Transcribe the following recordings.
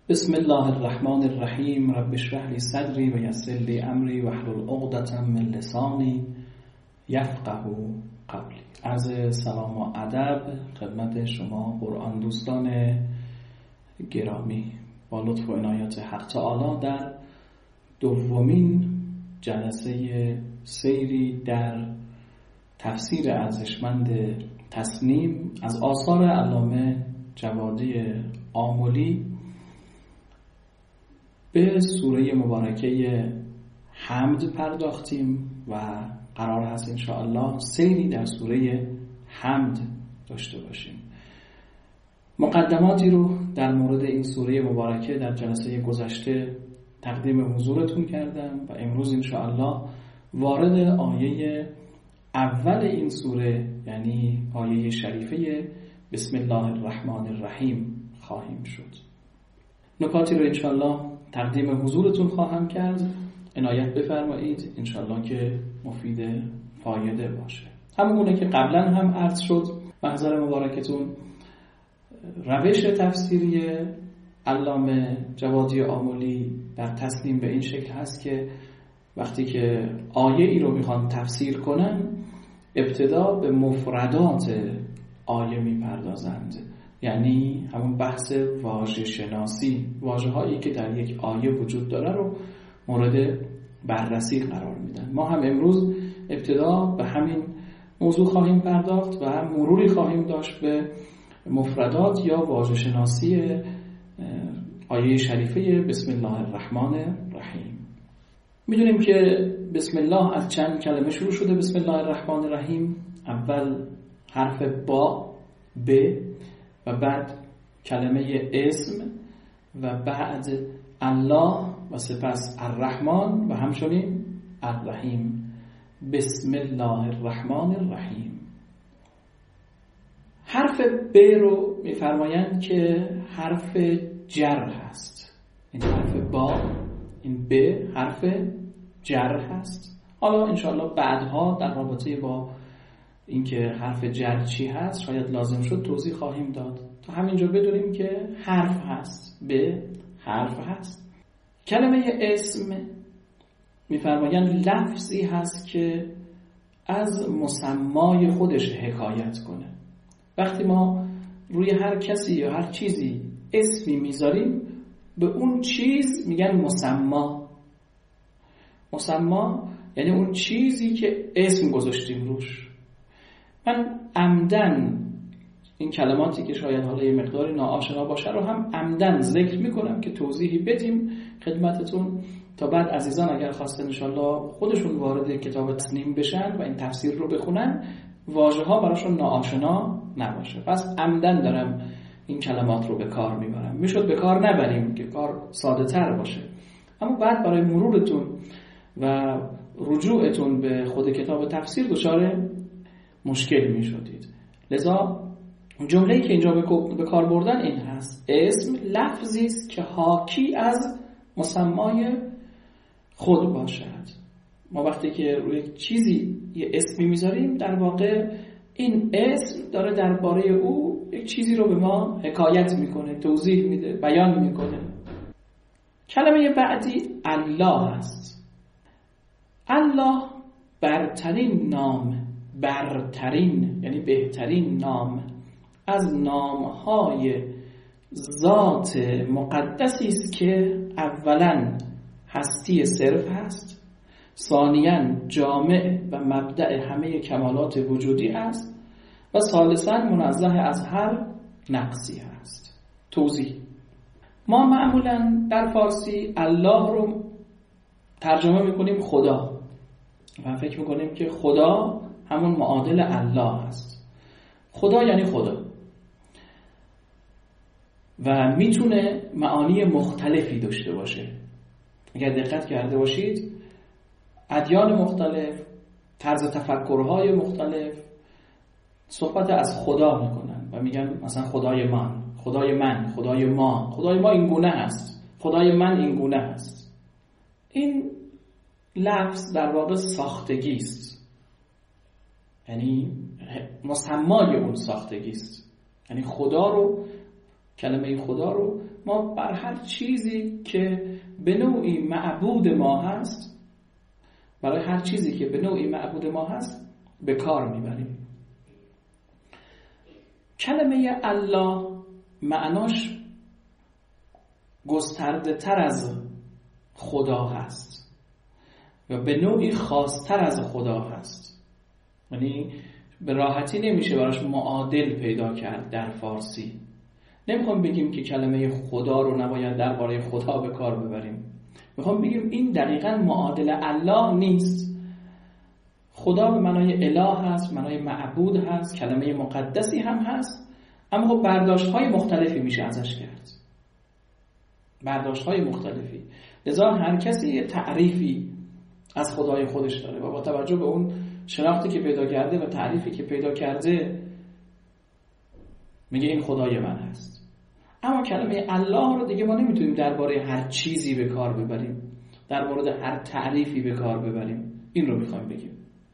بسم الله الرحمن الرحیم. رب اشرح لی صدری و یسر لی امری واحلل عقدة من لسانی یفقهوا قولی. عرض سلام و ادب خدمت شما قرآن دوستان گرامی. با لطف و عنایت حق تعالی در دومین جلسه سیری در تفسیر ارزشمند تسنیم از آثار علامه جوادی آملی به سوره مبارکه حمد پرداختیم و قرار هست انشاءالله سیری در سوره حمد داشته باشیم. مقدماتی رو در مورد این سوره مبارکه در جلسه گذشته تقدیم حضورتون کردم و امروز انشاءالله وارد آیه اول این سوره یعنی آیه شریفه بسم الله الرحمن الرحیم خواهیم شد. نکاتی رو انشاءالله تقدیم حضورتون خواهم کرد، عنایت بفرمایید انشاءالله که مفید فایده باشه. همونه که قبلا هم عرض شد محضر مبارکتون، روش تفسیری علامه جوادی آملی در تسنیم به این شکل هست که وقتی که آیه ای رو میخوان تفسیر کنن ابتدا به مفردات آیه میپردازند، یعنی همون بحث واژه شناسی، واژه هایی که در یک آیه وجود داره رو مورد بررسی قرار میدن. ما هم امروز ابتدا به همین موضوع خواهیم پرداخت و مروری خواهیم داشت به مفردات یا واژه شناسی آیه شریفه بسم الله الرحمن الرحیم. میدونیم که بسم الله از چند کلمه شروع شده. بسم الله الرحمن الرحیم اول حرف با ب و بعد کلمه اسم و بعد الله و سپس الرحمن و همچنین الرحیم. بسم الله الرحمن الرحیم. حرف ب رو میفرمایند که حرف جر هست. این حرف با، این ب حرف جر هست. حالا انشاءالله بعدها در رابطه با اینکه حرف جر چی هست شاید لازم شد توضیح خواهیم داد. تا همینجا بدونیم که حرف هست، به حرف هست. کلمه اسم میفرمایند لفظی هست که از مسمای خودش حکایت کنه. وقتی ما روی هر کسی یا هر چیزی اسمی میذاریم به اون چیز میگن مسما. مسما یعنی اون چیزی که اسم گذاشتیم روش. من عمدن این کلماتی که شاید حالا یه مقداری ناآشنا باشه رو هم عمدن ذکر میکنم که توضیحی بدیم خدمتتون تا بعد عزیزان اگر خواستن انشالله خودشون وارد کتاب تسنیم بشن و این تفسیر رو بخونن واژه ها براشون ناآشنا نباشه. پس عمدن دارم این کلمات رو به کار میبرم. میشد به کار نبریم که کار ساده تر باشه، اما بعد برای مرورتون و رجوعتون به خود کتاب تفسیر دچار مشکل می شدید. لذا جمله‌ای که اینجا به کار بردن این هست: اسم لفظی است که حاکی از مسمای خود باشد. ما وقتی که روی چیزی یه اسمی میذاریم در واقع این اسم داره درباره او یک چیزی رو به ما حکایت میکنه، توضیح میده، بیان میکنه. کلمه بعدی الله است. الله برترین نام، برترین یعنی بهترین نام از نامهای ذات مقدسی است که اولا هستی صرف هست، ثانیاً جامع و مبدأ همه کمالات وجودی است و ثالثاً منزه از هر نقصی هست. توضیح: ما معمولاً در فارسی الله رو ترجمه میکنیم خدا و فکر میکنیم که خدا همون معادل الله است. خدا یعنی خدا و میتونه معانی مختلفی داشته باشه. اگر دقت کرده باشید ادیان مختلف، طرز تفکرهای مختلف صحبت از خدا میکنن و میگن مثلا خدای من، خدای من، خدای ما، خدای ما این گونه است، خدای من این گونه است. این لفظ در واقع ساختگی است، یعنی مسمای اون ساختگی است. یعنی خدا رو کلمه خدا رو ما بر هر چیزی که به نوعی معبود ما هست، برای هر چیزی که به نوعی معبود ما هست به کار میبریم. کلمه الله معناش گسترده تر از خدا هست و به نوعی خاصتر از خدا هست. یعنی به راحتی نمیشه براش معادل پیدا کرد در فارسی. نمیخوام بگیم که کلمه خدا رو نباید درباره خدا به کار ببریم، میخوام بگیم این دقیقاً معادل الله نیست. خدا به معنای اله هست، معنای معبود هست، کلمه مقدسی هم هست، اما خب برداشت‌های مختلفی میشه ازش کرد، برداشت‌های مختلفی. لذا هر کسی یه تعریفی از خدای خودش داره و با توجه به اون شناختی که پیدا کرده و تعریفی که پیدا کرده میگه این خدای من هست. اما کلمه الله رو دیگه ما نمیتونیم درباره هر چیزی به کار ببریم، در مورد هر تعریفی به کار ببریم. این رو میخوایم بگیم.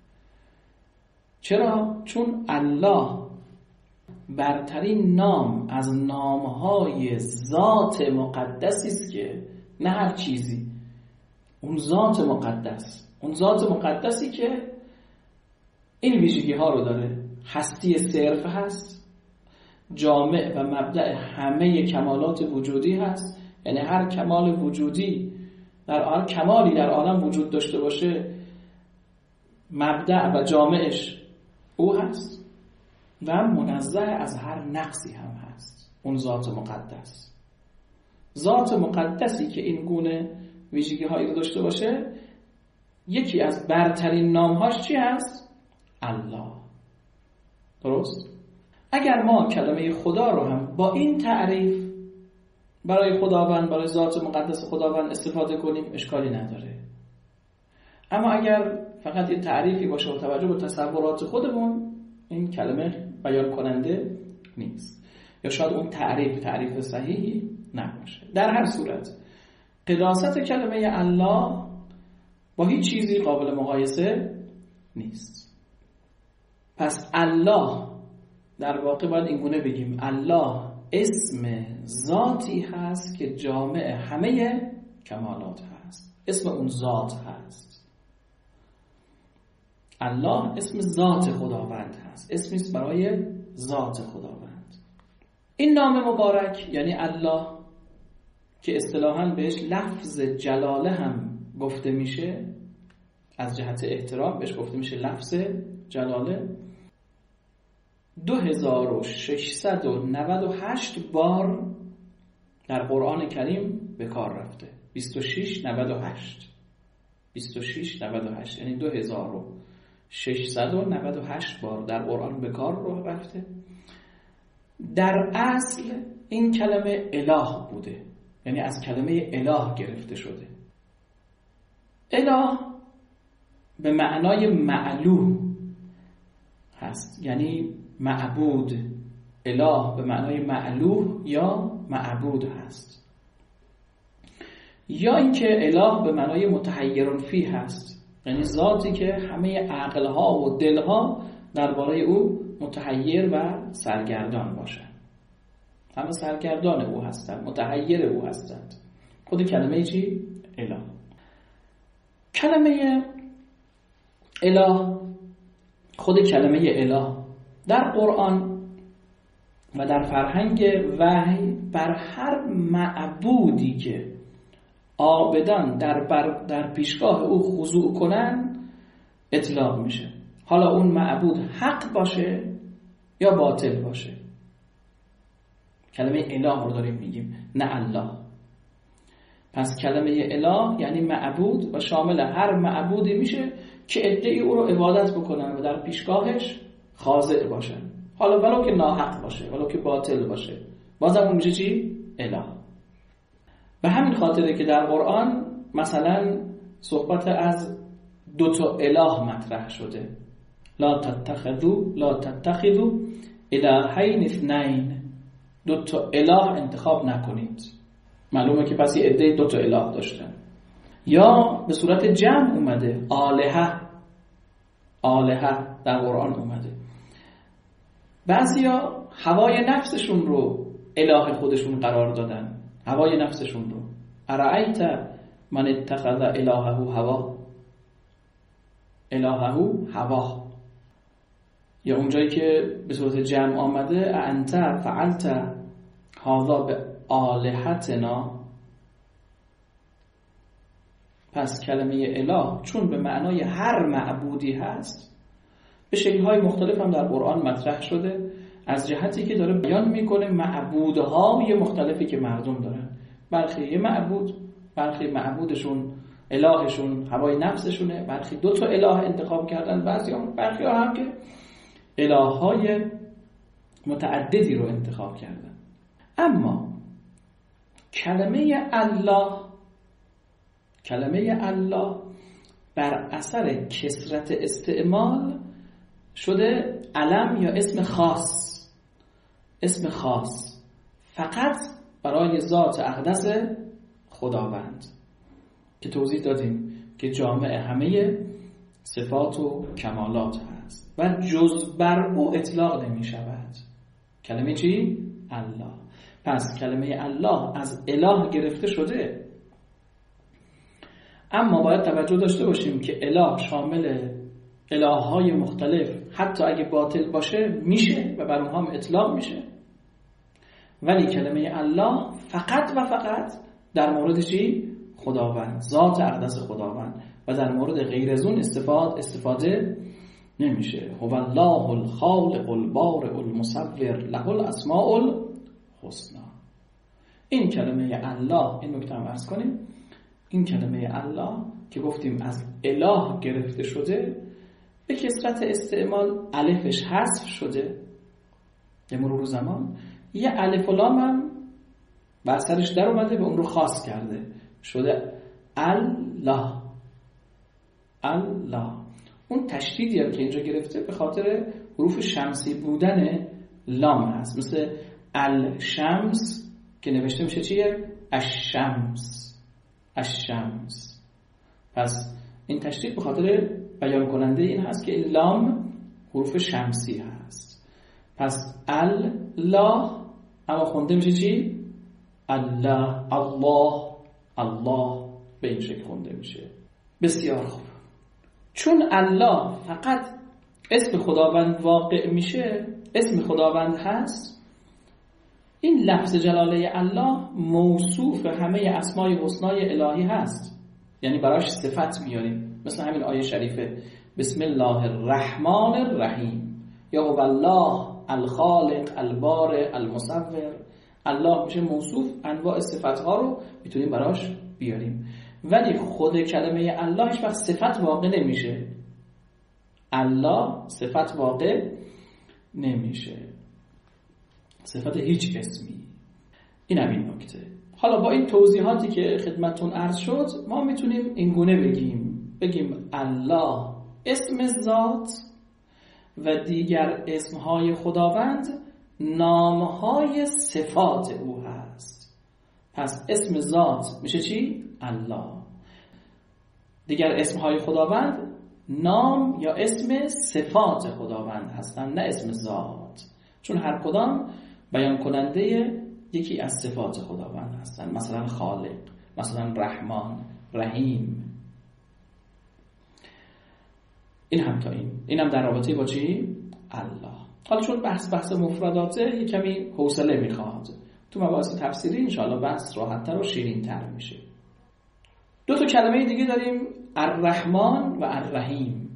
چرا؟ چون الله برترین نام از نامهای ذات مقدسی است که نه هر چیزی، اون ذات مقدس، اون ذات مقدسی که این ویژگی ها رو داره. هستی صرف هست، جامع و مبدأ همه کمالات وجودی هست. یعنی هر کمال وجودی، هر کمالی در عالم وجود داشته باشه مبدأ و جامعش او هست و منزه از هر نقصی هم هست. اون ذات مقدس، ذات مقدسی که این گونه ویژگی هایی رو داشته باشه، یکی از برترین نامهاش چی هست؟ الله. درست؟ اگر ما کلمه خدا رو هم با این تعریف برای خداوند، برای ذات مقدس خداوند استفاده کنیم اشکالی نداره. اما اگر فقط یه تعریفی باشه و توجه به تصورات خودمون، این کلمه بیان کننده نیست، یا شاید اون تعریف صحیحی نباشه. در هر صورت قداست کلمه الله با هیچ چیزی قابل مقایسه نیست. پس الله در واقع باید اینگونه بگیم الله اسم ذاتی هست که جامع همه کمالات هست. اسم اون ذات هست. الله اسم ذات خداوند هست، اسمی است برای ذات خداوند. این نام مبارک یعنی الله که اصطلاحاً بهش لفظ جلاله هم گفته میشه، از جهت احترام بهش گفته میشه لفظ جلاله، 2698 بار در قرآن کریم به کار رفته. 2698 یعنی 2698 بار در قرآن به کار رفته. در اصل این کلمه اله بوده، یعنی از کلمه اله گرفته شده. اله به معنای معلوه هست، یعنی معبود. اله به معنای معلوه یا معبود هست، یا اینکه اله به معنای متحیر فی هست، یعنی ذاتی که همه عقلها و دلها درباره او متحیر و سرگردان باشند. همه سرگردان او هستند، متحیر او هستند. خود کلمه چی؟ اله. کلمه اله، خود کلمه اله در قرآن و در فرهنگ وحی بر هر معبودی که عابدان در پیشگاه او خضوع کنن اطلاق میشه، حالا اون معبود حق باشه یا باطل باشه. کلمه اله رو داریم میگیم، نه الله. پس کلمه اله یعنی معبود و شامل هر معبودی میشه که ادعی او رو عبادت بکنن و در پیشگاهش خاضع باشن، حالا ولو که ناحق باشه، ولو که باطل باشه، بازم اون میشه چی؟ اله. به همین خاطره که در قرآن مثلا صحبت از دو تا اله مطرح شده. لا تتخذوا الهین اثنین، دو تا اله انتخاب نکنید. معلومه که پس یه عده دو تا اله داشتن. یا به صورت جمع اومده، آلهه در قرآن اومده. بعضیا هوای نفسشون رو اله خودشون قرار دادن، هوای نفسشون رو. ارأیت من اتخذ الهه هوا. یا اونجایی که به صورت جمع آمده انت فعلت هذا به آلهتنا. پس کلمه اله چون به معنای هر معبودی هست، به شکل‌های مختلف هم در قرآن مطرح شده، از جهتی که داره بیان میکنه معبودهای مختلفی که مردم دارن. برخی یه معبود، برخی معبودشون الهشون هوای نفسشونه، برخی 2 تا اله انتخاب کردن، برخی هم که الههای متعددی رو انتخاب کردن. اما کلمه الله بر اثر کثرت استعمال شده علم یا اسم خاص فقط برای ذات اقدس خداوند که توضیح دادیم که جامع همه صفات و کمالات هست و جز بر او اطلاق نمی شود. کلمه چی؟ الله. پس کلمه الله از اله گرفته شده، اما باید توجه داشته باشیم که اله شامل الههای مختلف حتی اگه باطل باشه میشه و بر اونها هم اطلاق میشه، ولی کلمه الله فقط و فقط در مورد چی؟ خداوند، ذات اقدس خداوند، و در مورد غیر از اون استفاده نمیشه. هو الله الخالق البارئ المصور له الاسماء الحسنى. این کلمه الله، این نکته هم عرض کنیم، این کلمه الله که گفتیم از اله گرفته شده، به کثرت استعمال الفش حذف شده به مرور زمان، یه الف و لام هم بر سرش در اومده، به اون رو خاص کرده، شده الله. اون تشدیدی هم که اینجا گرفته به خاطر حروف شمسی بودن لام هست، مثل الشمس که نوشته میشه چیه؟ الشمس. پس این تشدید به خاطر بیان کننده این هست که این لام حروف شمسی هست. پس الله اما خونده میشه چی؟ الله به این شکل خونده میشه. بسیار خوب. چون الله فقط اسم خداوند واقع میشه، اسم خداوند هست، این لفظ جلاله الله موصوف همه اسمای حسنای الهی هست، یعنی براش صفت میاریم، مثل همین آیه شریفه بسم الله الرحمن الرحیم، یا هو الله الخالق البارئ المصور. الله میشه موصوف، انواع صفتها رو میتونیم براش بیاریم، ولی خود کلمه الله هیچ وقت صفت واقع نمیشه. الله صفت واقع نمیشه، صفت هیچ اسمی. این هم این نکته. حالا با این توضیحاتی که خدمتتون عرض شد، ما میتونیم این گونه بگیم الله اسم ذات و دیگر اسمهای خداوند نامهای صفات او هست. پس اسم ذات میشه چی؟ الله. دیگر اسمهای خداوند نام یا اسم صفات خداوند هستن، نه اسم ذات، چون هر کدام بیان کننده یکی از صفات خداوند هستن، مثلا خالق، مثلا رحمان، رحیم. این هم تا این هم در رابطه با چی؟ الله. حالا چون بحث مفرداته یک کمی حوصله میخواد، تو مباحث تفسیری انشاءالله بحث راحت‌تر و شیرین‌تر میشه. 2 تا کلمه دیگه داریم، الرحمن و الرحیم.